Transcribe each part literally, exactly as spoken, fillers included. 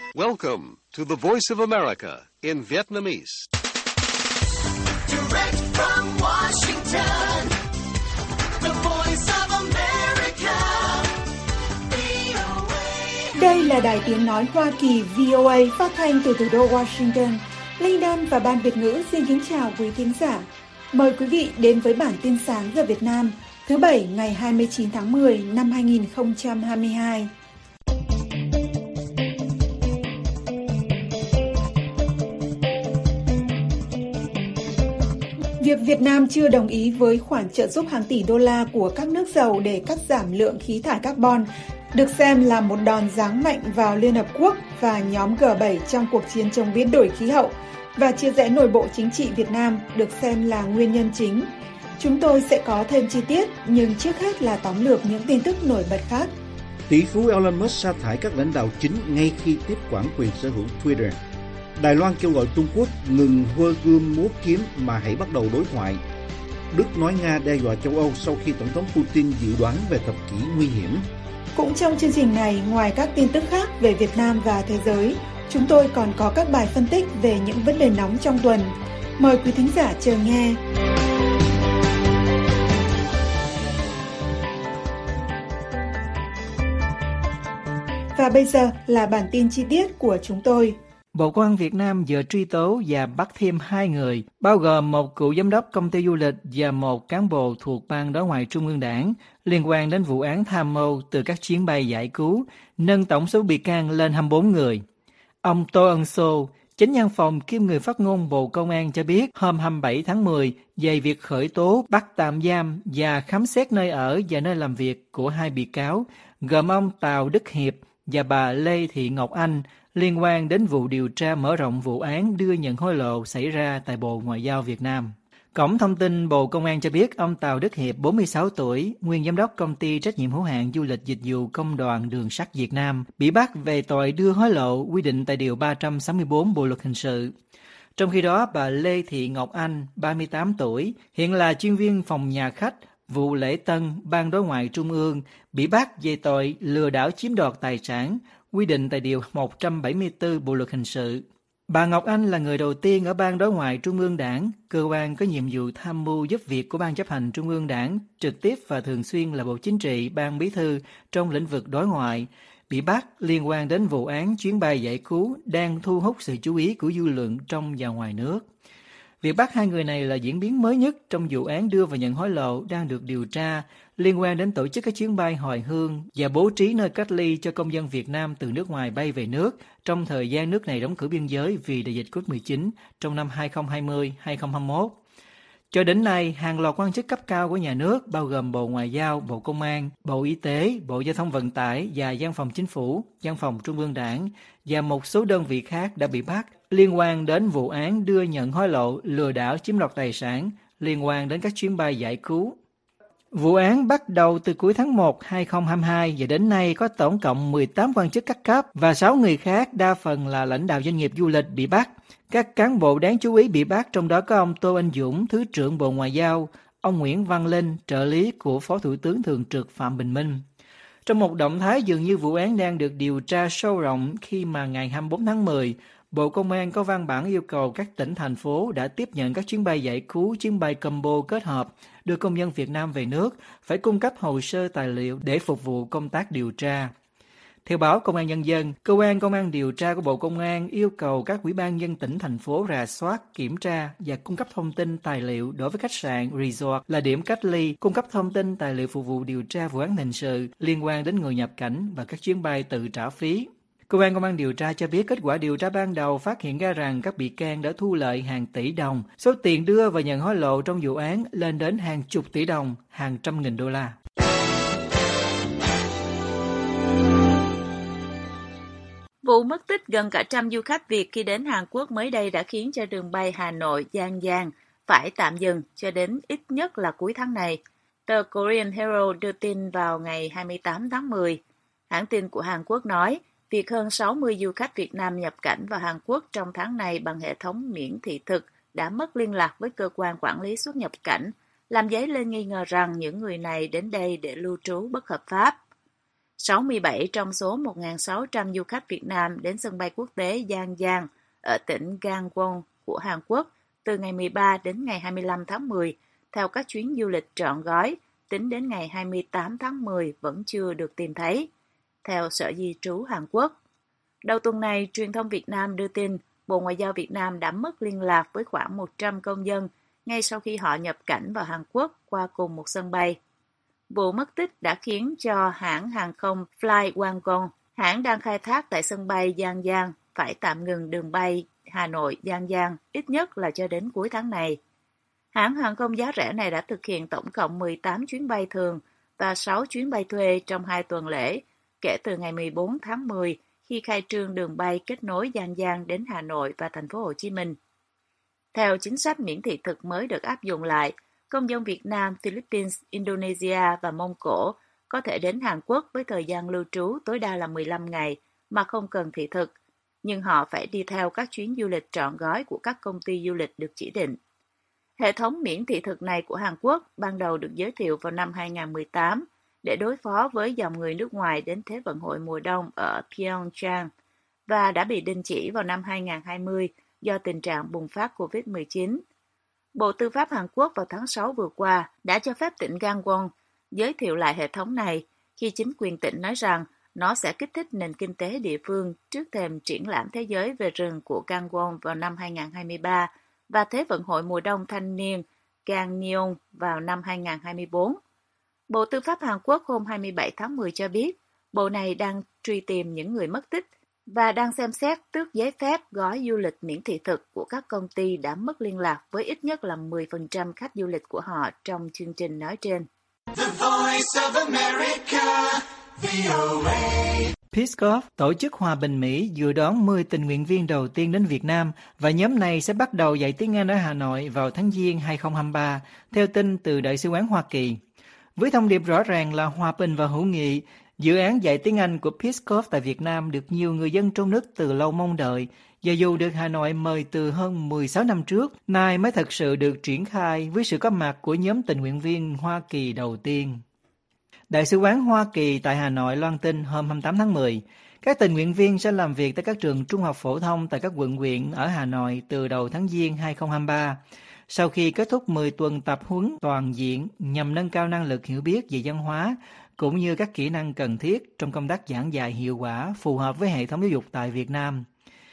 Welcome to the Voice of America in Vietnamese. Direct from Washington, the Voice of America, vê o a. Đây là Đài Tiếng Nói Hoa Kỳ vê o a phát thanh từ thủ đô Washington. Linh Đan và Ban Việt ngữ xin kính chào quý thính giả. Mời quý vị đến với bản tin sáng giờ Việt Nam, thứ Bảy ngày hai mươi chín tháng mười năm hai nghìn không trăm hai mươi hai. Việc Việt Nam chưa đồng ý với khoản trợ giúp hàng tỷ đô la của các nước giàu để cắt giảm lượng khí thải carbon được xem là một đòn giáng mạnh vào Liên Hợp Quốc và nhóm G bảy trong cuộc chiến chống biến đổi khí hậu, và chia rẽ nội bộ chính trị Việt Nam được xem là nguyên nhân chính. Chúng tôi sẽ có thêm chi tiết, nhưng trước hết là tóm lược những tin tức nổi bật khác. Tỷ phú Elon Musk sa thải các lãnh đạo chính ngay khi tiếp quản quyền sở hữu Twitter. Đài Loan kêu gọi Trung Quốc ngừng hơ gươm múa kiếm mà hãy bắt đầu đối thoại. Đức nói Nga đe dọa châu Âu sau khi Tổng thống Putin dự đoán về thập kỷ nguy hiểm. Cũng trong chương trình này, ngoài các tin tức khác về Việt Nam và thế giới, chúng tôi còn có các bài phân tích về những vấn đề nóng trong tuần. Mời quý thính giả chờ nghe. Và bây giờ là bản tin chi tiết của chúng tôi. Bộ Công an Việt Nam vừa truy tố và bắt thêm hai người, bao gồm một cựu giám đốc công ty du lịch và một cán bộ thuộc Ban Đối ngoại Trung ương Đảng, liên quan đến vụ án tham mô từ các chuyến bay giải cứu, nâng tổng số bị can lên hai mươi bốn người. Ông Tô Ân Sô, Chánh văn phòng kiêm người phát ngôn Bộ Công an cho biết hôm hai mươi bảy tháng mười về việc khởi tố, bắt tạm giam và khám xét nơi ở và nơi làm việc của hai bị cáo, gồm ông Tào Đức Hiệp và bà Lê Thị Ngọc Anh, liên quan đến vụ điều tra mở rộng vụ án đưa nhận hối lộ xảy ra tại Bộ Ngoại giao Việt Nam. Cổng thông tin Bộ Công an cho biết ông Tào Đức Hiệp, bốn mươi sáu tuổi, nguyên giám đốc công ty trách nhiệm hữu hạn du lịch dịch vụ Công đoàn Đường sắt Việt Nam, bị bắt về tội đưa hối lộ quy định tại điều ba trăm sáu mươi tư Bộ luật hình sự. Trong khi đó, bà Lê Thị Ngọc Anh, ba mươi tám tuổi, hiện là chuyên viên phòng nhà khách, vụ lễ tân, Ban Đối ngoại Trung ương, bị bắt về tội lừa đảo chiếm đoạt tài sản, quy định tại điều một trăm bảy mươi tư Bộ luật hình sự. Bà Ngọc Anh là người đầu tiên ở Ban Đối ngoại Trung ương Đảng, cơ quan có nhiệm vụ tham mưu giúp việc của Ban chấp hành Trung ương Đảng, trực tiếp và thường xuyên là Bộ Chính trị, Ban Bí thư trong lĩnh vực đối ngoại, bị bắt liên quan đến vụ án chuyến bay giải cứu đang thu hút sự chú ý của dư luận trong và ngoài nước. Việc bắt hai người này là diễn biến mới nhất trong vụ án đưa và nhận hối lộ đang được điều tra liên quan đến tổ chức các chuyến bay hồi hương và bố trí nơi cách ly cho công dân Việt Nam từ nước ngoài bay về nước trong thời gian nước này đóng cửa biên giới vì đại dịch covid mười chín trong năm hai nghìn không trăm hai mươi đến hai nghìn không trăm hai mươi mốt. Cho đến nay, hàng loạt quan chức cấp cao của nhà nước bao gồm Bộ Ngoại giao, Bộ Công an, Bộ Y tế, Bộ Giao thông Vận tải và Văn phòng Chính phủ, Văn phòng Trung ương Đảng và một số đơn vị khác đã bị bắt liên quan đến vụ án đưa nhận hối lộ, lừa đảo chiếm đoạt tài sản liên quan đến các chuyến bay giải cứu. Vụ án bắt đầu từ cuối tháng một năm hai nghìn không trăm hai mươi hai và đến nay có tổng cộng mười tám quan chức các cấp và sáu người khác, đa phần là lãnh đạo doanh nghiệp du lịch bị bắt. Các cán bộ đáng chú ý bị bắt trong đó có ông Tô Anh Dũng, Thứ trưởng Bộ Ngoại giao, ông Nguyễn Văn Linh, trợ lý của Phó Thủ tướng Thường trực Phạm Bình Minh. Trong một động thái dường như vụ án đang được điều tra sâu rộng khi mà ngày hai mươi tư tháng mười, Bộ Công an có văn bản yêu cầu các tỉnh, thành phố đã tiếp nhận các chuyến bay giải cứu, chuyến bay combo kết hợp đưa công dân Việt Nam về nước phải cung cấp hồ sơ tài liệu để phục vụ công tác điều tra. Theo báo Công an Nhân dân, Cơ quan Công an điều tra của Bộ Công an yêu cầu các ủy ban nhân tỉnh, thành phố rà soát, kiểm tra và cung cấp thông tin tài liệu đối với khách sạn, resort là điểm cách ly, cung cấp thông tin tài liệu phục vụ điều tra vụ án hình sự liên quan đến người nhập cảnh và các chuyến bay tự trả phí. Cơ quan Công an điều tra cho biết kết quả điều tra ban đầu phát hiện ra rằng các bị can đã thu lợi hàng tỷ đồng, số tiền đưa và nhận hối lộ trong vụ án lên đến hàng chục tỷ đồng, hàng trăm nghìn đô la. Vụ mất tích gần cả trăm du khách Việt khi đến Hàn Quốc mới đây đã khiến cho đường bay Hà Nội - Giang Giang phải tạm dừng cho đến ít nhất là cuối tháng này. Tờ Korean Herald đưa tin vào ngày hai mươi tám tháng mười. Hãng tin của Hàn Quốc nói, việc hơn sáu mươi du khách Việt Nam nhập cảnh vào Hàn Quốc trong tháng này bằng hệ thống miễn thị thực đã mất liên lạc với cơ quan quản lý xuất nhập cảnh, làm dấy lên nghi ngờ rằng những người này đến đây để lưu trú bất hợp pháp. sáu mươi bảy trong số một nghìn sáu trăm du khách Việt Nam đến sân bay quốc tế Giang Giang ở tỉnh Gangwon của Hàn Quốc từ ngày mười ba đến ngày hai mươi lăm tháng mười, theo các chuyến du lịch trọn gói, tính đến ngày hai mươi tám tháng mười vẫn chưa được tìm thấy, theo Sở Di trú Hàn Quốc. Đầu tuần này, truyền thông Việt Nam đưa tin Bộ Ngoại giao Việt Nam đã mất liên lạc với khoảng một trăm công dân ngay sau khi họ nhập cảnh vào Hàn Quốc qua cùng một sân bay. Vụ mất tích đã khiến cho hãng hàng không Fly Wangong, hãng đang khai thác tại sân bay Giang Giang, phải tạm ngừng đường bay Hà Nội Giang Giang ít nhất là cho đến cuối tháng này. Hãng hàng không giá rẻ này đã thực hiện tổng cộng mười tám chuyến bay thường và sáu chuyến bay thuê trong hai tuần lễ, kể từ ngày mười bốn tháng mười khi khai trương đường bay kết nối Giang Giang đến Hà Nội và thành phố Hồ Chí Minh. Theo chính sách miễn thị thực mới được áp dụng lại, công dân Việt Nam, Philippines, Indonesia và Mông Cổ có thể đến Hàn Quốc với thời gian lưu trú tối đa là mười lăm ngày mà không cần thị thực, nhưng họ phải đi theo các chuyến du lịch trọn gói của các công ty du lịch được chỉ định. Hệ thống miễn thị thực này của Hàn Quốc ban đầu được giới thiệu vào năm hai không một tám để đối phó với dòng người nước ngoài đến Thế vận hội mùa đông ở Pyeongchang và đã bị đình chỉ vào năm hai không hai không do tình trạng bùng phát covid mười chín. Bộ Tư pháp Hàn Quốc vào tháng sáu vừa qua đã cho phép tỉnh Gangwon giới thiệu lại hệ thống này khi chính quyền tỉnh nói rằng nó sẽ kích thích nền kinh tế địa phương trước thềm triển lãm thế giới về rừng của Gangwon vào năm hai không hai ba và Thế vận hội mùa đông thanh niên Gangneung vào năm hai không hai tư. Bộ Tư pháp Hàn Quốc hôm hai mươi bảy tháng mười cho biết, bộ này đang truy tìm những người mất tích và đang xem xét tước giấy phép gói du lịch miễn thị thực của các công ty đã mất liên lạc với ít nhất là mười phần trăm khách du lịch của họ trong chương trình nói trên. The Voice of America, vê o a. Peace Corps, tổ chức hòa bình Mỹ, dự đón mười tình nguyện viên đầu tiên đến Việt Nam và nhóm này sẽ bắt đầu dạy tiếng Anh ở Hà Nội vào tháng Giêng hai không hai ba, theo tin từ Đại sứ quán Hoa Kỳ. Với thông điệp rõ ràng là hòa bình và hữu nghị, dự án dạy tiếng Anh của Peace Corps tại Việt Nam được nhiều người dân trong nước từ lâu mong đợi, và dù được Hà Nội mời từ hơn mười sáu năm trước, nay mới thật sự được triển khai với sự có mặt của nhóm tình nguyện viên Hoa Kỳ đầu tiên. Đại sứ quán Hoa Kỳ tại Hà Nội loan tin hôm hai mươi tám tháng mười, các tình nguyện viên sẽ làm việc tại các trường trung học phổ thông tại các quận huyện ở Hà Nội từ đầu tháng Giêng hai không hai ba. Sau khi kết thúc mười tuần tập huấn toàn diện nhằm nâng cao năng lực hiểu biết về văn hóa, cũng như các kỹ năng cần thiết trong công tác giảng dạy hiệu quả phù hợp với hệ thống giáo dục tại Việt Nam.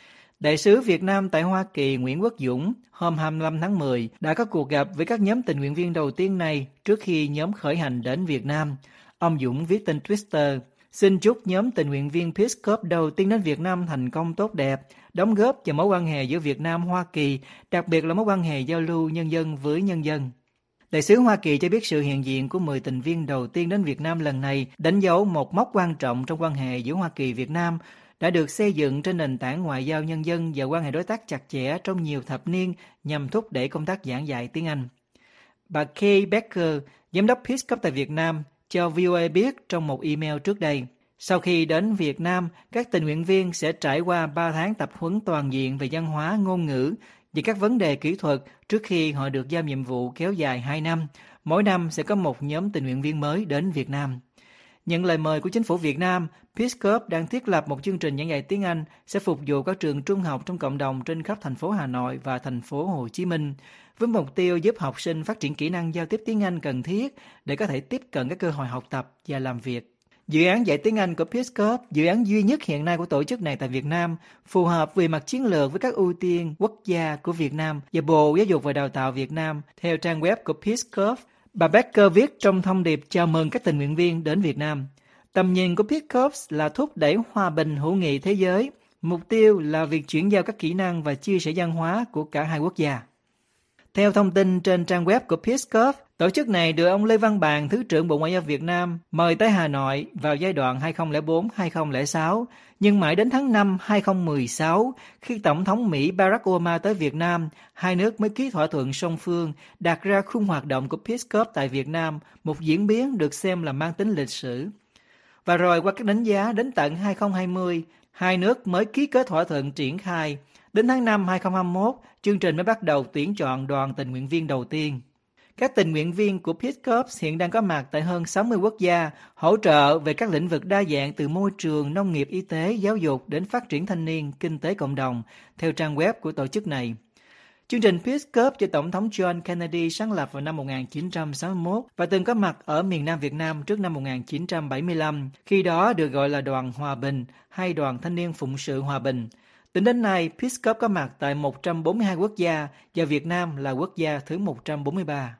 Đại sứ Việt Nam tại Hoa Kỳ Nguyễn Quốc Dũng hôm hai mươi lăm tháng mười đã có cuộc gặp với các nhóm tình nguyện viên đầu tiên này trước khi nhóm khởi hành đến Việt Nam. Ông Dũng viết trên Twitter, xin chúc nhóm tình nguyện viên Peace Corps đầu tiên đến Việt Nam thành công tốt đẹp, đóng góp vào mối quan hệ giữa Việt Nam Hoa Kỳ, đặc biệt là mối quan hệ giao lưu nhân dân với nhân dân. Đại sứ Hoa Kỳ cho biết sự hiện diện của mười tình viên đầu tiên đến Việt Nam lần này đánh dấu một mốc quan trọng trong quan hệ giữa Hoa Kỳ Việt Nam, đã được xây dựng trên nền tảng ngoại giao nhân dân và quan hệ đối tác chặt chẽ trong nhiều thập niên nhằm thúc đẩy công tác giảng dạy tiếng Anh. Bà Kay Becker, giám đốc Peace Corps tại Việt Nam, cho vê o a biết trong một email trước đây. Sau khi đến Việt Nam, các tình nguyện viên sẽ trải qua ba tháng tập huấn toàn diện về văn hóa, ngôn ngữ và các vấn đề kỹ thuật trước khi họ được giao nhiệm vụ kéo dài hai năm. Mỗi năm sẽ có một nhóm tình nguyện viên mới đến Việt Nam. Nhận lời mời của chính phủ Việt Nam, Peace Corps đang thiết lập một chương trình giảng dạy tiếng Anh sẽ phục vụ các trường trung học trong cộng đồng trên khắp thành phố Hà Nội và thành phố Hồ Chí Minh, với mục tiêu giúp học sinh phát triển kỹ năng giao tiếp tiếng Anh cần thiết để có thể tiếp cận các cơ hội học tập và làm việc. Dự án dạy tiếng Anh của Peace Corps, dự án duy nhất hiện nay của tổ chức này tại Việt Nam, phù hợp về mặt chiến lược với các ưu tiên quốc gia của Việt Nam và Bộ Giáo dục và Đào tạo Việt Nam, theo trang web của Peace Corps. Bà Becker viết trong thông điệp chào mừng các tình nguyện viên đến Việt Nam. Tầm nhìn của Peace Corps là thúc đẩy hòa bình hữu nghị thế giới. Mục tiêu là việc chuyển giao các kỹ năng và chia sẻ văn hóa của cả hai quốc gia. Theo thông tin trên trang web của Peace Corps, tổ chức này được ông Lê Văn Bàn, Thứ trưởng Bộ Ngoại giao Việt Nam, mời tới Hà Nội vào giai đoạn hai không không bốn đến hai không không sáu, nhưng mãi đến tháng năm hai không một sáu, khi Tổng thống Mỹ Barack Obama tới Việt Nam, hai nước mới ký thỏa thuận song phương đặt ra khung hoạt động của Peace Corps tại Việt Nam, một diễn biến được xem là mang tính lịch sử. Và rồi qua các đánh giá đến tận hai không hai không, hai nước mới ký kết thỏa thuận triển khai. Đến tháng năm hai không hai mốt, chương trình mới bắt đầu tuyển chọn đoàn tình nguyện viên đầu tiên. Các tình nguyện viên của Peace Corps hiện đang có mặt tại hơn sáu mươi quốc gia, hỗ trợ về các lĩnh vực đa dạng từ môi trường, nông nghiệp, y tế, giáo dục đến phát triển thanh niên, kinh tế cộng đồng, theo trang web của tổ chức này. Chương trình Peace Corps do Tổng thống John Kennedy sáng lập vào năm một nghìn chín trăm sáu mươi mốt và từng có mặt ở miền Nam Việt Nam trước năm một nghìn chín trăm bảy mươi lăm, khi đó được gọi là Đoàn Hòa Bình hay Đoàn Thanh niên Phụng sự Hòa Bình. Tính đến nay, Peace Corps có mặt tại một trăm bốn mươi hai quốc gia và Việt Nam là quốc gia thứ một trăm bốn mươi ba.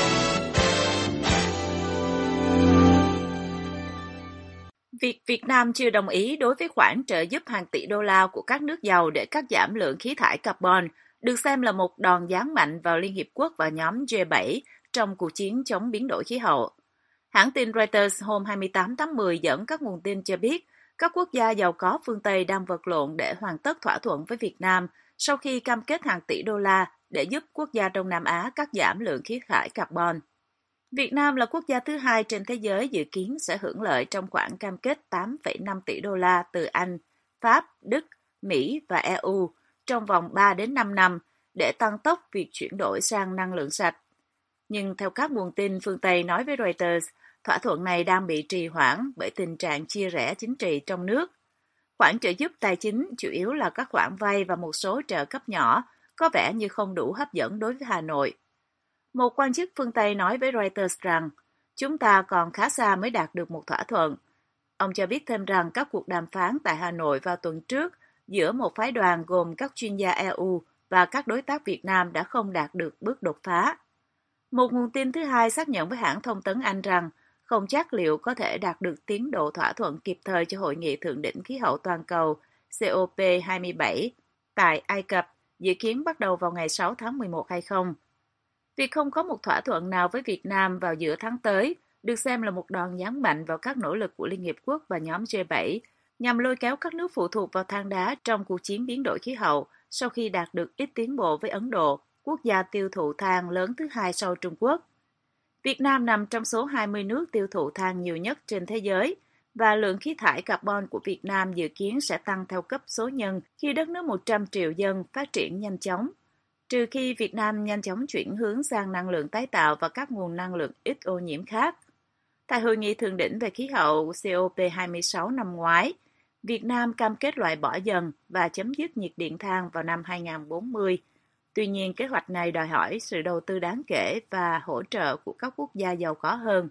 Việc Việt Nam chưa đồng ý đối với khoản trợ giúp hàng tỷ đô la của các nước giàu để cắt giảm lượng khí thải carbon được xem là một đòn giáng mạnh vào Liên Hiệp Quốc và nhóm G bảy trong cuộc chiến chống biến đổi khí hậu. Hãng tin Reuters hôm hai mươi tám tháng mười dẫn các nguồn tin cho biết các quốc gia giàu có phương Tây đang vật lộn để hoàn tất thỏa thuận với Việt Nam sau khi cam kết hàng tỷ đô la để giúp quốc gia Đông Nam Á cắt giảm lượng khí thải carbon. Việt Nam là quốc gia thứ hai trên thế giới dự kiến sẽ hưởng lợi trong khoản cam kết tám phẩy năm tỷ đô la từ Anh, Pháp, Đức, Mỹ và e u trong vòng ba đến năm năm để tăng tốc việc chuyển đổi sang năng lượng sạch. Nhưng theo các nguồn tin phương Tây nói với Reuters, thỏa thuận này đang bị trì hoãn bởi tình trạng chia rẽ chính trị trong nước. Khoản trợ giúp tài chính chủ yếu là các khoản vay và một số trợ cấp nhỏ, có vẻ như không đủ hấp dẫn đối với Hà Nội. Một quan chức phương Tây nói với Reuters rằng, chúng ta còn khá xa mới đạt được một thỏa thuận. Ông cho biết thêm rằng các cuộc đàm phán tại Hà Nội vào tuần trước giữa một phái đoàn gồm các chuyên gia e u và các đối tác Việt Nam đã không đạt được bước đột phá. Một nguồn tin thứ hai xác nhận với hãng thông tấn Anh rằng không chắc liệu có thể đạt được tiến độ thỏa thuận kịp thời cho Hội nghị Thượng đỉnh Khí hậu Toàn cầu C O P hai mươi bảy tại Ai Cập dự kiến bắt đầu vào ngày sáu tháng mười một hay không. Việc không có một thỏa thuận nào với Việt Nam vào giữa tháng tới được xem là một đòn giáng mạnh vào các nỗ lực của Liên Hiệp Quốc và nhóm G bảy nhằm lôi kéo các nước phụ thuộc vào than đá trong cuộc chiến biến đổi khí hậu sau khi đạt được ít tiến bộ với Ấn Độ, quốc gia tiêu thụ than lớn thứ hai sau Trung Quốc. Việt Nam nằm trong số hai mươi nước tiêu thụ than nhiều nhất trên thế giới và lượng khí thải carbon của Việt Nam dự kiến sẽ tăng theo cấp số nhân khi đất nước một trăm triệu dân phát triển nhanh chóng, trừ khi Việt Nam nhanh chóng chuyển hướng sang năng lượng tái tạo và các nguồn năng lượng ít ô nhiễm khác. Tại Hội nghị Thượng đỉnh về khí hậu C O P hai mươi sáu năm ngoái, Việt Nam cam kết loại bỏ dần và chấm dứt nhiệt điện than vào năm hai nghìn không trăm bốn mươi. Tuy nhiên, kế hoạch này đòi hỏi sự đầu tư đáng kể và hỗ trợ của các quốc gia giàu có hơn.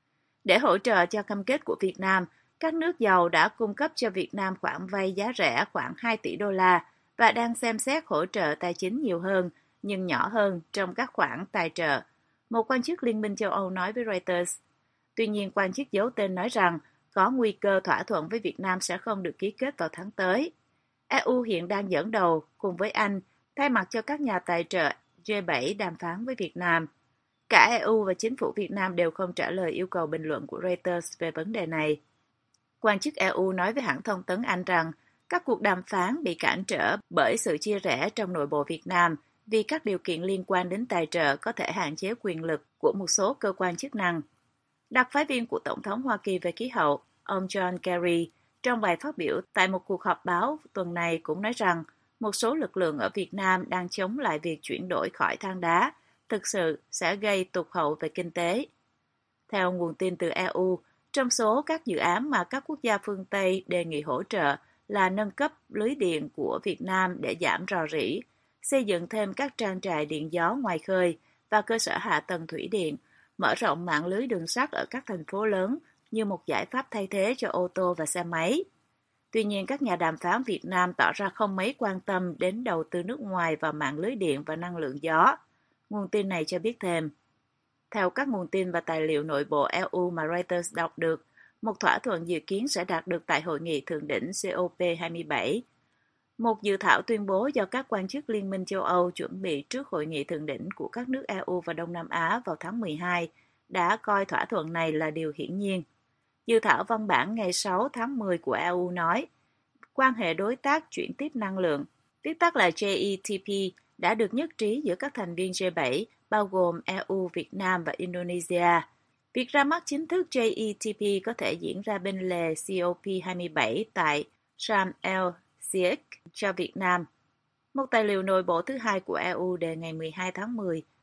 Để hỗ trợ cho cam kết của Việt Nam, các nước giàu đã cung cấp cho Việt Nam khoản vay giá rẻ khoảng hai tỷ đô la và đang xem xét hỗ trợ tài chính nhiều hơn, nhưng nhỏ hơn trong các khoản tài trợ, một quan chức Liên minh châu Âu nói với Reuters. Tuy nhiên, quan chức giấu tên nói rằng có nguy cơ thỏa thuận với Việt Nam sẽ không được ký kết vào tháng tới. e u hiện đang dẫn đầu, cùng với Anh, thay mặt cho các nhà tài trợ G bảy đàm phán với Việt Nam. Cả e u và chính phủ Việt Nam đều không trả lời yêu cầu bình luận của Reuters về vấn đề này. Quan chức e u nói với hãng thông tấn Anh rằng các cuộc đàm phán bị cản trở bởi sự chia rẽ trong nội bộ Việt Nam vì các điều kiện liên quan đến tài trợ có thể hạn chế quyền lực của một số cơ quan chức năng. Đặc phái viên của Tổng thống Hoa Kỳ về khí hậu, ông John Kerry, trong bài phát biểu tại một cuộc họp báo tuần này cũng nói rằng một số lực lượng ở Việt Nam đang chống lại việc chuyển đổi khỏi than đá, thực sự sẽ gây tụt hậu về kinh tế. Theo nguồn tin từ e u, trong số các dự án mà các quốc gia phương Tây đề nghị hỗ trợ là nâng cấp lưới điện của Việt Nam để giảm rò rỉ, xây dựng thêm các trang trại điện gió ngoài khơi và cơ sở hạ tầng thủy điện, mở rộng mạng lưới đường sắt ở các thành phố lớn như một giải pháp thay thế cho ô tô và xe máy. Tuy nhiên, các nhà đàm phán Việt Nam tỏ ra không mấy quan tâm đến đầu tư nước ngoài vào mạng lưới điện và năng lượng gió. Nguồn tin này cho biết thêm. Theo các nguồn tin và tài liệu nội bộ e u mà Reuters đọc được, một thỏa thuận dự kiến sẽ đạt được tại Hội nghị Thượng đỉnh C O P hai mươi bảy. Một dự thảo tuyên bố do các quan chức Liên minh châu Âu chuẩn bị trước Hội nghị Thượng đỉnh của các nước e u và Đông Nam Á vào tháng mười hai đã coi thỏa thuận này là điều hiển nhiên. Dự thảo văn bản ngày sáu tháng mười của e u nói, quan hệ đối tác chuyển tiếp năng lượng, viết tắt là J E T P, đã được nhất trí giữa các thành viên G bảy, bao gồm e u, Việt Nam và Indonesia. Việc ra mắt chính thức J E T P có thể diễn ra bên lề C O P hai mươi bảy tại Sharm el-Sheikh cho Việt Nam. Một tài liệu nội bộ thứ hai của e u đề ngày mười hai tháng mười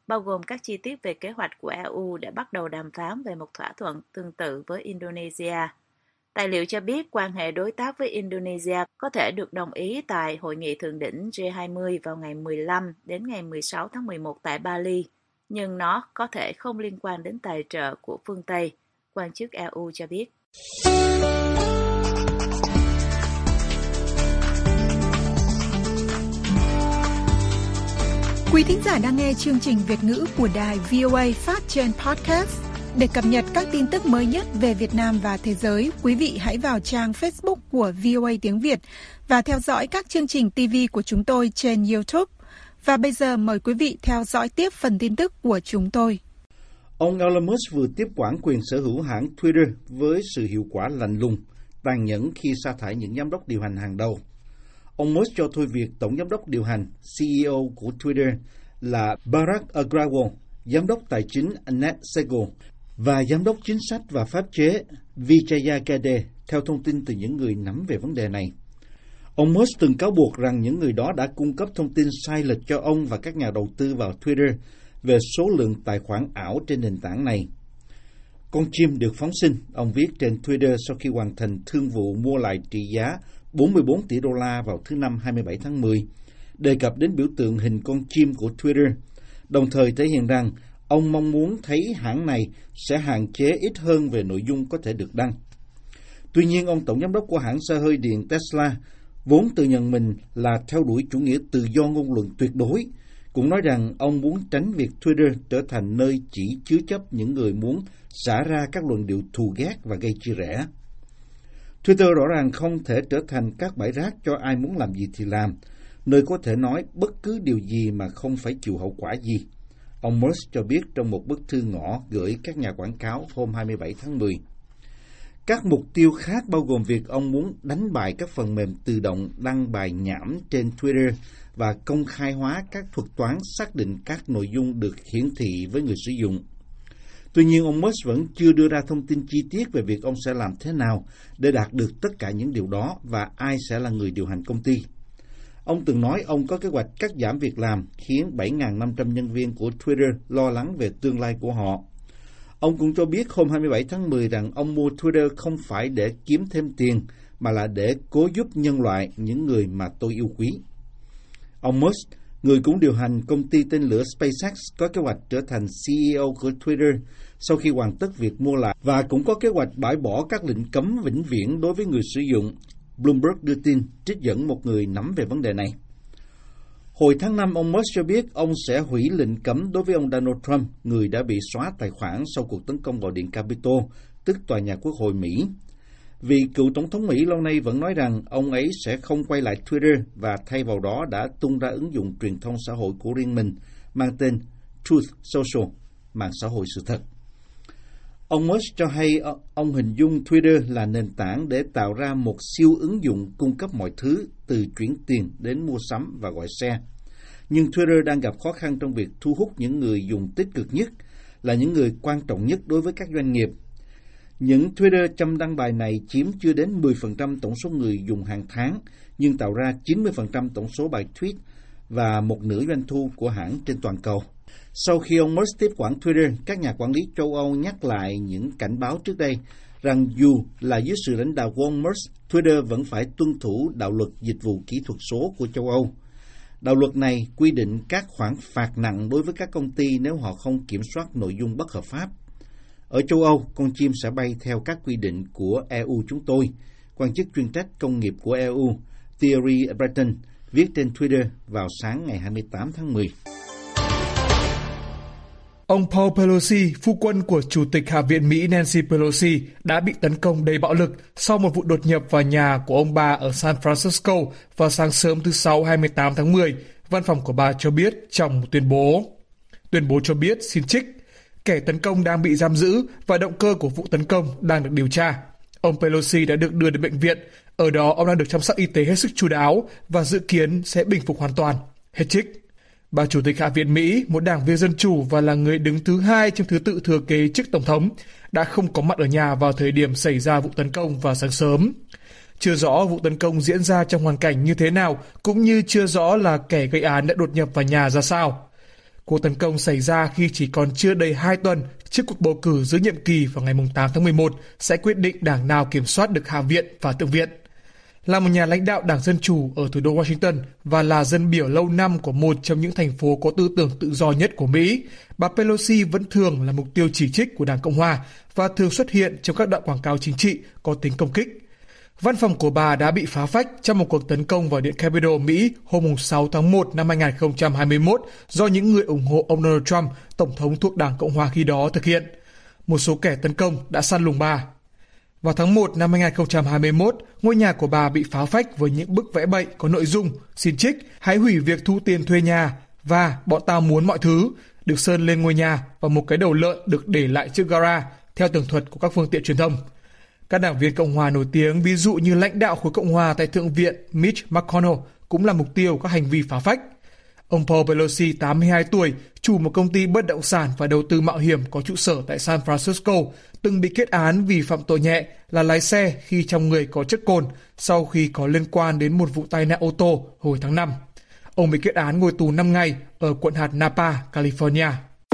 bao gồm các chi tiết về kế hoạch của e u để bắt đầu đàm phán về một thỏa thuận tương tự với Indonesia. Tài liệu cho biết quan hệ đối tác với Indonesia có thể được đồng ý tại Hội nghị Thượng đỉnh G hai mươi vào ngày mười lăm đến ngày mười sáu tháng mười một tại Bali, nhưng nó có thể không liên quan đến tài trợ của phương Tây, quan chức e u cho biết. Quý thính giả đang nghe chương trình Việt ngữ của đài vê o a phát trên podcast. Để cập nhật các tin tức mới nhất về Việt Nam và thế giới, quý vị hãy vào trang Facebook của vê o a tiếng Việt và theo dõi các chương trình ti vi của chúng tôi trên YouTube. Và bây giờ mời quý vị theo dõi tiếp phần tin tức của chúng tôi. Ông Elon Musk vừa tiếp quản quyền sở hữu hãng Twitter với sự hiệu quả lạnh lùng, tàn nhẫn khi sa thải những giám đốc điều hành hàng đầu. Ông Musk cho thôi việc tổng giám đốc điều hành xê e ô của Twitter là Parag Agrawal, giám đốc tài chính Ned Segal và giám đốc chính sách và pháp chế Vijaya Gadde, theo thông tin từ những người nắm về vấn đề này. Ông Musk từng cáo buộc rằng những người đó đã cung cấp thông tin sai lệch cho ông và các nhà đầu tư vào Twitter về số lượng tài khoản ảo trên nền tảng này. Con chim được phóng sinh, ông viết trên Twitter sau khi hoàn thành thương vụ mua lại trị giá bốn mươi bốn tỷ đô la vào thứ Năm hai mươi bảy tháng mười, đề cập đến biểu tượng hình con chim của Twitter, đồng thời thể hiện rằng ông mong muốn thấy hãng này sẽ hạn chế ít hơn về nội dung có thể được đăng. Tuy nhiên, ông tổng giám đốc của hãng xe hơi điện Tesla, vốn tự nhận mình là theo đuổi chủ nghĩa tự do ngôn luận tuyệt đối, cũng nói rằng ông muốn tránh việc Twitter trở thành nơi chỉ chứa chấp những người muốn xả ra các luận điệu thù ghét và gây chia rẽ. Twitter rõ ràng không thể trở thành các bãi rác cho ai muốn làm gì thì làm, nơi có thể nói bất cứ điều gì mà không phải chịu hậu quả gì. Ông Musk cho biết trong một bức thư ngỏ gửi các nhà quảng cáo hôm hai mươi bảy tháng mười. Các mục tiêu khác bao gồm việc ông muốn đánh bại các phần mềm tự động đăng bài nhảm trên Twitter và công khai hóa các thuật toán xác định các nội dung được hiển thị với người sử dụng. Tuy nhiên, ông Musk vẫn chưa đưa ra thông tin chi tiết về việc ông sẽ làm thế nào để đạt được tất cả những điều đó và ai sẽ là người điều hành công ty. Ông từng nói ông có kế hoạch cắt giảm việc làm, khiến bảy nghìn năm trăm nhân viên của Twitter lo lắng về tương lai của họ. Ông cũng cho biết hôm hai mươi bảy tháng mười rằng ông mua Twitter không phải để kiếm thêm tiền, mà là để cố giúp nhân loại, những người mà tôi yêu quý. Ông Musk, người cũng điều hành công ty tên lửa SpaceX, có kế hoạch trở thành xê e ô của Twitter sau khi hoàn tất việc mua lại và cũng có kế hoạch bãi bỏ các lệnh cấm vĩnh viễn đối với người sử dụng, Bloomberg đưa tin, trích dẫn một người nắm về vấn đề này. Hồi tháng năm, ông Musk cho biết ông sẽ hủy lệnh cấm đối với ông Donald Trump, người đã bị xóa tài khoản sau cuộc tấn công vào Điện Capitol, tức tòa nhà Quốc hội Mỹ. Vì cựu Tổng thống Mỹ lâu nay vẫn nói rằng ông ấy sẽ không quay lại Twitter và thay vào đó đã tung ra ứng dụng truyền thông xã hội của riêng mình mang tên Truth Social, mạng xã hội sự thật. Ông Musk cho hay ông hình dung Twitter là nền tảng để tạo ra một siêu ứng dụng cung cấp mọi thứ từ chuyển tiền đến mua sắm và gọi xe. Nhưng Twitter đang gặp khó khăn trong việc thu hút những người dùng tích cực nhất, là những người quan trọng nhất đối với các doanh nghiệp. Những Twitter chăm đăng bài này chiếm chưa đến mười phần trăm tổng số người dùng hàng tháng, nhưng tạo ra chín mươi phần trăm tổng số bài tweet và một nửa doanh thu của hãng trên toàn cầu. Sau khi ông Musk tiếp quản Twitter, các nhà quản lý châu Âu nhắc lại những cảnh báo trước đây rằng dù là dưới sự lãnh đạo của ông Musk, Twitter vẫn phải tuân thủ đạo luật dịch vụ kỹ thuật số của châu Âu. Đạo luật này quy định các khoản phạt nặng đối với các công ty nếu họ không kiểm soát nội dung bất hợp pháp. Ở châu Âu, con chim sẽ bay theo các quy định của e u chúng tôi, quan chức chuyên trách công nghiệp của e u Thierry Breton viết trên Twitter vào sáng ngày hai mươi tám tháng mười. Ông Paul Pelosi, phu quân của Chủ tịch Hạ viện Mỹ Nancy Pelosi, đã bị tấn công đầy bạo lực sau một vụ đột nhập vào nhà của ông bà ở San Francisco vào sáng sớm thứ Sáu hai mươi tám tháng mười, văn phòng của bà cho biết trong một tuyên bố. Tuyên bố cho biết, xin trích, kẻ tấn công đang bị giam giữ và động cơ của vụ tấn công đang được điều tra. Ông Pelosi đã được đưa đến bệnh viện, ở đó ông đang được chăm sóc y tế hết sức chu đáo và dự kiến sẽ bình phục hoàn toàn. Hết trích. Bà Chủ tịch Hạ viện Mỹ, một đảng viên Dân Chủ và là người đứng thứ hai trong thứ tự thừa kế chức Tổng thống, đã không có mặt ở nhà vào thời điểm xảy ra vụ tấn công vào sáng sớm. Chưa rõ vụ tấn công diễn ra trong hoàn cảnh như thế nào, cũng như chưa rõ là kẻ gây án đã đột nhập vào nhà ra sao. Cuộc tấn công xảy ra khi chỉ còn chưa đầy hai tuần trước cuộc bầu cử giữa nhiệm kỳ vào ngày tám tháng mười một sẽ quyết định đảng nào kiểm soát được Hạ viện và Thượng viện. Là một nhà lãnh đạo Đảng Dân Chủ ở thủ đô Washington và là dân biểu lâu năm của một trong những thành phố có tư tưởng tự do nhất của Mỹ, bà Pelosi vẫn thường là mục tiêu chỉ trích của Đảng Cộng Hòa và thường xuất hiện trong các đoạn quảng cáo chính trị có tính công kích. Văn phòng của bà đã bị phá phách trong một cuộc tấn công vào Điện Capitol Mỹ hôm sáu tháng một năm hai không hai mốt do những người ủng hộ ông Donald Trump, Tổng thống thuộc Đảng Cộng Hòa khi đó thực hiện. Một số kẻ tấn công đã săn lùng bà. Vào tháng một năm hai không hai mốt, ngôi nhà của bà bị phá phách với những bức vẽ bậy có nội dung xin trích, hãy hủy việc thu tiền thuê nhà và bọn tao muốn mọi thứ được sơn lên ngôi nhà và một cái đầu lợn được để lại trước gara, theo tường thuật của các phương tiện truyền thông. Các đảng viên Cộng hòa nổi tiếng, ví dụ như lãnh đạo khối Cộng hòa tại Thượng viện Mitch McConnell, cũng là mục tiêu các hành vi phá phách. Ông Paul Pelosi, tám mươi hai tuổi, chủ một công ty bất động sản và đầu tư mạo hiểm có trụ sở tại San Francisco, từng bị kết án vì phạm tội nhẹ là lái xe khi trong người có chất cồn sau khi có liên quan đến một vụ tai nạn ô tô hồi tháng năm. Ông bị kết án ngồi tù năm ngày ở quận hạt Napa, California.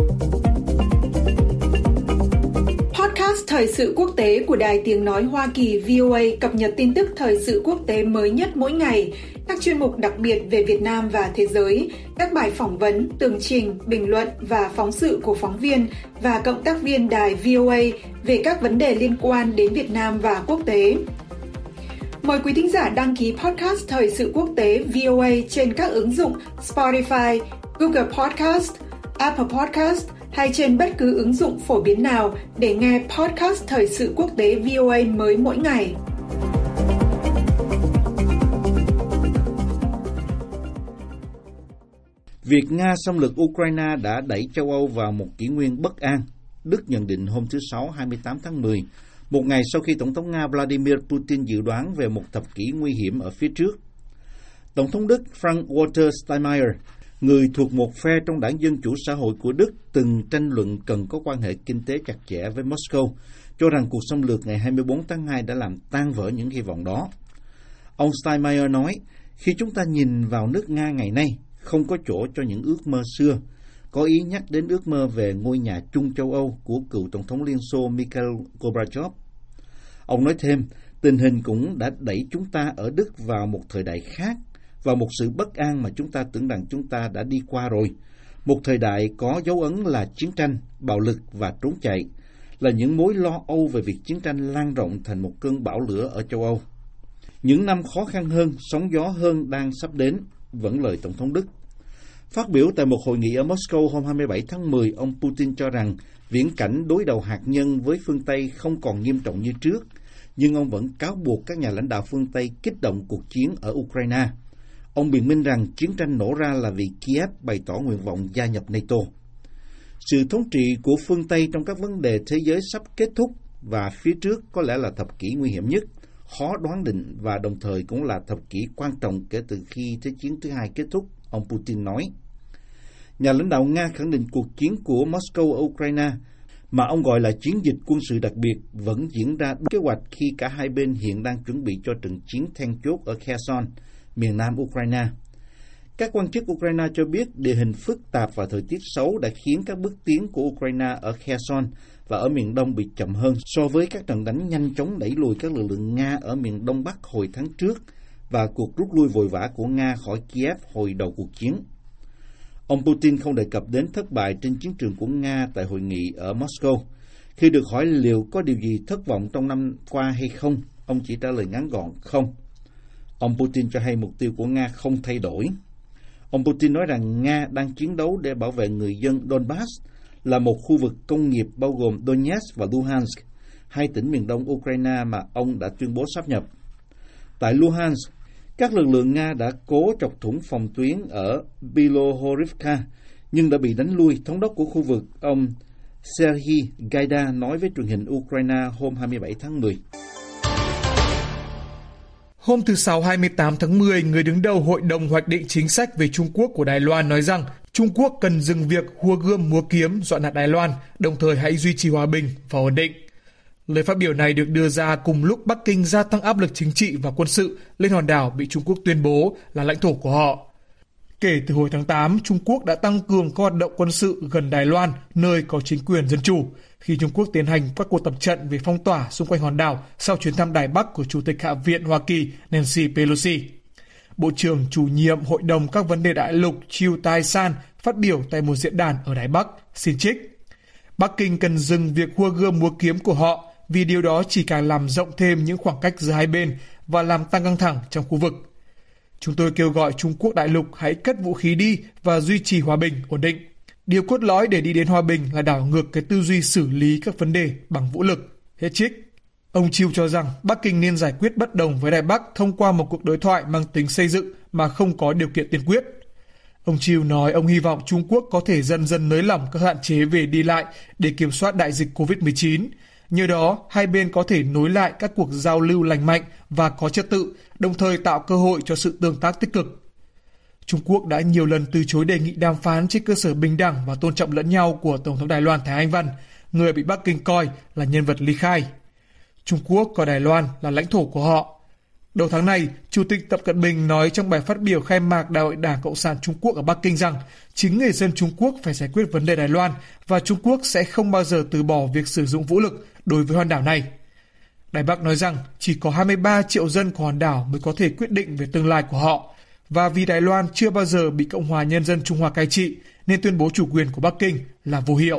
Podcast Thời sự quốc tế của Đài Tiếng Nói Hoa Kỳ vê o a cập nhật tin tức thời sự quốc tế mới nhất mỗi ngày, các chuyên mục đặc biệt về Việt Nam và thế giới, các bài phỏng vấn, tường trình, bình luận và phóng sự của phóng viên và cộng tác viên đài vê o a về các vấn đề liên quan đến Việt Nam và quốc tế. Mời quý thính giả đăng ký podcast Thời sự quốc tế vê o a trên các ứng dụng Spotify, Google Podcast, Apple Podcast hay trên bất cứ ứng dụng phổ biến nào để nghe podcast Thời sự quốc tế vê o a mới mỗi ngày. Việc Nga xâm lược Ukraine đã đẩy châu Âu vào một kỷ nguyên bất an, Đức nhận định hôm thứ Sáu hai mươi tám tháng mười, một ngày sau khi Tổng thống Nga Vladimir Putin dự đoán về một thập kỷ nguy hiểm ở phía trước. Tổng thống Đức Frank-Walter Steinmeier, người thuộc một phe trong đảng Dân Chủ Xã hội của Đức, từng tranh luận cần có quan hệ kinh tế chặt chẽ với Moscow, cho rằng cuộc xâm lược ngày hai mươi bốn tháng hai đã làm tan vỡ những hy vọng đó. Ông Steinmeier nói, khi chúng ta nhìn vào nước Nga ngày nay, không có chỗ cho những ước mơ xưa, có ý nhắc đến ước mơ về ngôi nhà chung châu Âu của cựu Tổng thống Liên Xô Mikhail Gorbachev. Ông nói thêm, tình hình cũng đã đẩy chúng ta ở Đức vào một thời đại khác, vào một sự bất an mà chúng ta tưởng rằng chúng ta đã đi qua rồi. Một thời đại có dấu ấn là chiến tranh, bạo lực và trốn chạy, là những mối lo âu về việc chiến tranh lan rộng thành một cơn bão lửa ở châu Âu. Những năm khó khăn hơn, sóng gió hơn đang sắp đến, vẫn lời Tổng thống Đức. Phát biểu tại một hội nghị ở Moscow hôm hai mươi bảy tháng mười, ông Putin cho rằng viễn cảnh đối đầu hạt nhân với phương Tây không còn nghiêm trọng như trước, nhưng ông vẫn cáo buộc các nhà lãnh đạo phương Tây kích động cuộc chiến ở Ukraine. Ông biện minh rằng chiến tranh nổ ra là vì Kiev bày tỏ nguyện vọng gia nhập NATO. Sự thống trị của phương Tây trong các vấn đề thế giới sắp kết thúc và phía trước có lẽ là thập kỷ nguy hiểm nhất, khó đoán định và đồng thời cũng là thập kỷ quan trọng kể từ khi Thế chiến thứ hai kết thúc, ông Putin nói. Nhà lãnh đạo Nga khẳng định cuộc chiến của Moscow ở Ukraine, mà ông gọi là chiến dịch quân sự đặc biệt, vẫn diễn ra đúng kế hoạch khi cả hai bên hiện đang chuẩn bị cho trận chiến then chốt ở Kherson, miền nam Ukraine. Các quan chức Ukraine cho biết địa hình phức tạp và thời tiết xấu đã khiến các bước tiến của Ukraine ở Kherson và ở miền đông bị chậm hơn so với các trận đánh nhanh chóng đẩy lùi các lực lượng Nga ở miền đông bắc hồi tháng trước và cuộc rút lui vội vã của Nga khỏi Kiev hồi đầu cuộc chiến. Ông Putin không đề cập đến thất bại trên chiến trường của Nga tại hội nghị ở Moscow. Khi được hỏi liệu có điều gì thất vọng trong năm qua hay không, ông chỉ trả lời ngắn gọn không. Ông Putin cho hay mục tiêu của Nga không thay đổi. Ông Putin nói rằng Nga đang chiến đấu để bảo vệ người dân Donbass, là một khu vực công nghiệp bao gồm Donetsk và Luhansk, hai tỉnh miền đông Ukraine mà ông đã tuyên bố sáp nhập. Tại Luhansk, các lực lượng Nga đã cố chọc thủng phòng tuyến ở Bilohorivka, nhưng đã bị đánh lui. Thống đốc của khu vực, ông Serhiy Gaida, nói với truyền hình Ukraine hôm hai mươi bảy tháng mười. Hôm thứ Sáu hai mươi tám tháng mười, người đứng đầu Hội đồng Hoạch định Chính sách về Trung Quốc của Đài Loan nói rằng Trung Quốc cần dừng việc hùa gươm múa kiếm dọa nạt Đài Loan, đồng thời hãy duy trì hòa bình và ổn định. Lời phát biểu này được đưa ra cùng lúc Bắc Kinh gia tăng áp lực chính trị và quân sự lên hòn đảo bị Trung Quốc tuyên bố là lãnh thổ của họ. Kể từ hồi tháng tám, Trung Quốc đã tăng cường các hoạt động quân sự gần Đài Loan, nơi có chính quyền dân chủ, khi Trung Quốc tiến hành các cuộc tập trận về phong tỏa xung quanh hòn đảo sau chuyến thăm Đài Bắc của Chủ tịch Hạ viện Hoa Kỳ Nancy Pelosi. Bộ trưởng chủ nhiệm Hội đồng các vấn đề đại lục Chiu Tai-san phát biểu tại một diễn đàn ở Đài Bắc, xin trích: Bắc Kinh cần dừng việc hua gươm múa kiếm của họ, vì điều đó chỉ càng làm rộng thêm những khoảng cách giữa hai bên và làm tăng căng thẳng trong khu vực. Chúng tôi kêu gọi Trung Quốc đại lục hãy cất vũ khí đi và duy trì hòa bình, ổn định. Điều cốt lõi để đi đến hòa bình là đảo ngược cái tư duy xử lý các vấn đề bằng vũ lực. Hết trích. Ông Chiu cho rằng Bắc Kinh nên giải quyết bất đồng với Đài Bắc thông qua một cuộc đối thoại mang tính xây dựng mà không có điều kiện tiên quyết. Ông Chiu nói ông hy vọng Trung Quốc có thể dần dần nới lỏng các hạn chế về đi lại để kiểm soát đại dịch covid mười chín. Nhờ đó, hai bên có thể nối lại các cuộc giao lưu lành mạnh và có trật tự, đồng thời tạo cơ hội cho sự tương tác tích cực. Trung Quốc đã nhiều lần từ chối đề nghị đàm phán trên cơ sở bình đẳng và tôn trọng lẫn nhau của Tổng thống Đài Loan Thái Anh Văn, người bị Bắc Kinh coi là nhân vật ly khai. Trung Quốc coi Đài Loan là lãnh thổ của họ. Đầu tháng này, Chủ tịch Tập Cận Bình nói trong bài phát biểu khai mạc Đại hội Đảng Cộng sản Trung Quốc ở Bắc Kinh rằng chính người dân Trung Quốc phải giải quyết vấn đề Đài Loan và Trung Quốc sẽ không bao giờ từ bỏ việc sử dụng vũ lực đối với hòn đảo này. Đài Bắc nói rằng chỉ có hai mươi ba triệu dân của hòn đảo mới có thể quyết định về tương lai của họ, và vì Đài Loan chưa bao giờ bị Cộng hòa Nhân dân Trung Hoa cai trị nên tuyên bố chủ quyền của Bắc Kinh là vô hiệu.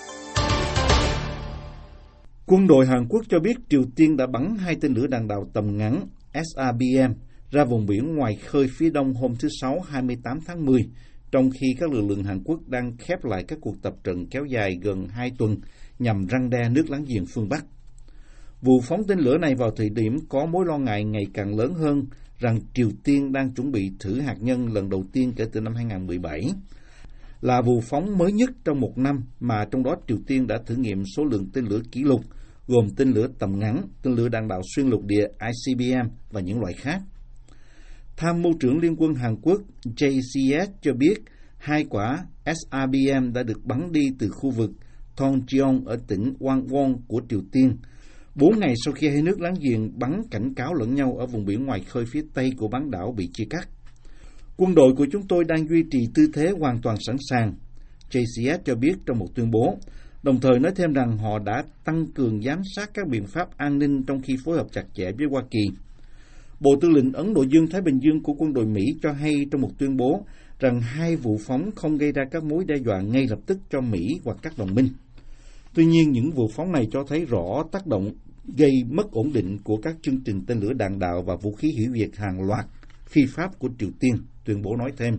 Quân đội Hàn Quốc cho biết Triều Tiên đã bắn hai tên lửa đạn đạo tầm ngắn S R B M ra vùng biển ngoài khơi phía đông hôm thứ Sáu hai mươi tám tháng mười, trong khi các lực lượng Hàn Quốc đang khép lại các cuộc tập trận kéo dài gần hai tuần nhằm răn đe nước láng giềng phương Bắc. Vụ phóng tên lửa này vào thời điểm có mối lo ngại ngày càng lớn hơn rằng Triều Tiên đang chuẩn bị thử hạt nhân lần đầu tiên kể từ năm hai không một bảy, là vụ phóng mới nhất trong một năm mà trong đó Triều Tiên đã thử nghiệm số lượng tên lửa kỷ lục, gồm tên lửa tầm ngắn, tên lửa đạn đạo xuyên lục địa I C B M và những loại khác. Tham mưu trưởng Liên quân Hàn Quốc J C S cho biết hai quả S R B M đã được bắn đi từ khu vực Tongjeong ở tỉnh Gangwon của Triều Tiên, bốn ngày sau khi hai nước láng giềng bắn cảnh cáo lẫn nhau ở vùng biển ngoài khơi phía tây của bán đảo bị chia cắt. Quân đội của chúng tôi đang duy trì tư thế hoàn toàn sẵn sàng, J C S cho biết trong một tuyên bố, đồng thời nói thêm rằng họ đã tăng cường giám sát các biện pháp an ninh trong khi phối hợp chặt chẽ với Hoa Kỳ. Bộ Tư lệnh Ấn Độ Dương-Thái Bình Dương của quân đội Mỹ cho hay trong một tuyên bố rằng hai vụ phóng không gây ra các mối đe dọa ngay lập tức cho Mỹ hoặc các đồng minh. Tuy nhiên, những vụ phóng này cho thấy rõ tác động gây mất ổn định của các chương trình tên lửa đạn đạo và vũ khí hủy diệt hàng loạt phi pháp của Triều Tiên, tuyên bố nói thêm.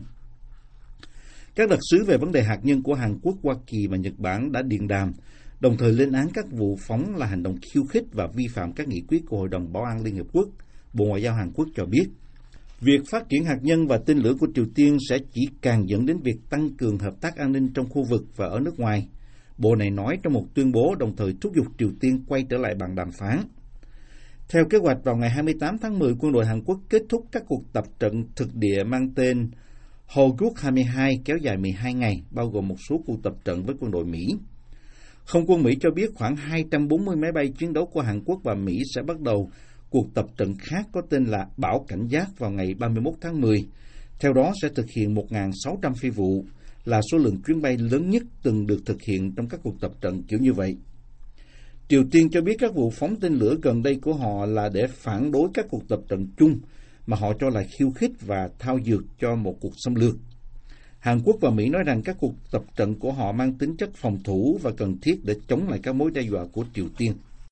Các đặc sứ về vấn đề hạt nhân của Hàn Quốc, Hoa Kỳ và Nhật Bản đã điện đàm, đồng thời lên án các vụ phóng là hành động khiêu khích và vi phạm các nghị quyết của Hội đồng Bảo an Liên Hợp Quốc. Bộ Ngoại giao Hàn Quốc cho biết, việc phát triển hạt nhân và tên lửa của Triều Tiên sẽ chỉ càng dẫn đến việc tăng cường hợp tác an ninh trong khu vực và ở nước ngoài. Bộ này nói trong một tuyên bố, đồng thời thúc giục Triều Tiên quay trở lại bàn đàm phán. Theo kế hoạch, vào ngày hai mươi tám tháng mười, quân đội Hàn Quốc kết thúc các cuộc tập trận thực địa mang tên Hoguk hai mươi hai kéo dài mười hai ngày, bao gồm một số cuộc tập trận với quân đội Mỹ. Không quân Mỹ cho biết khoảng hai trăm bốn mươi máy bay chiến đấu của Hàn Quốc và Mỹ sẽ bắt đầu cuộc tập trận khác có tên là Bão Cảnh Giác vào ngày ba mươi mốt tháng mười. Theo đó sẽ thực hiện một nghìn sáu trăm phi vụ, là số lượng chuyến bay lớn nhất từng được thực hiện trong các cuộc tập trận kiểu như vậy. Triều Tiên cho biết các vụ phóng tên lửa gần đây của họ là để phản đối các cuộc tập trận chung mà họ cho là khiêu khích và thao dượt cho một cuộc xâm lược. Hàn Quốc và Mỹ nói rằng các cuộc tập trận của họ mang tính chất phòng thủ và cần thiết để chống lại các mối đe dọa của Triều Tiên.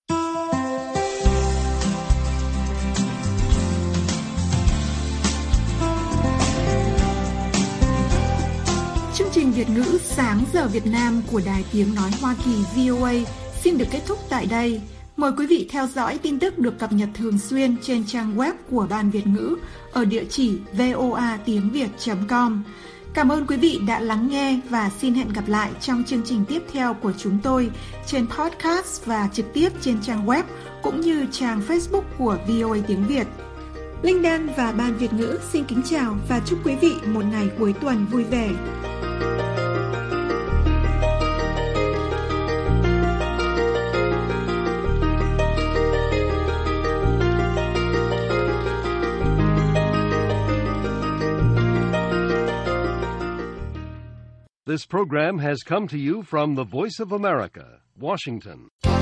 Chương trình Việt ngữ Sáng giờ Việt Nam của Đài Tiếng Nói Hoa Kỳ V O A xin được kết thúc tại đây. Mời quý vị theo dõi tin tức được cập nhật thường xuyên trên trang web của Ban Việt ngữ ở địa chỉ voa tiếng việt chấm com. Cảm ơn quý vị đã lắng nghe và xin hẹn gặp lại trong chương trình tiếp theo của chúng tôi trên podcast và trực tiếp trên trang web cũng như trang Facebook của vê o a Tiếng Việt. Linh Đan và Ban Việt ngữ xin kính chào và chúc quý vị một ngày cuối tuần vui vẻ. This program has come to you from the Voice of America, Washington.